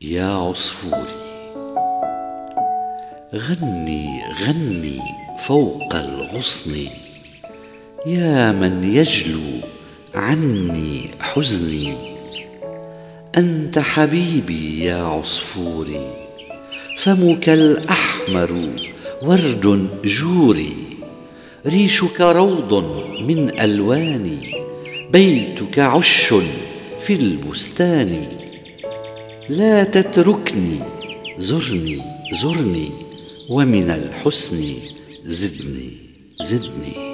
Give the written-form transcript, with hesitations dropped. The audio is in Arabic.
يا عصفوري، غني غني فوق الغصن، يا من يجلو عني حزني. أنت حبيبي يا عصفوري، فمك الأحمر ورد جوري، ريشك روض من ألواني، بيتك عش في البستان. لا تتركني، زرني زرني، ومن الحسن زدني زدني.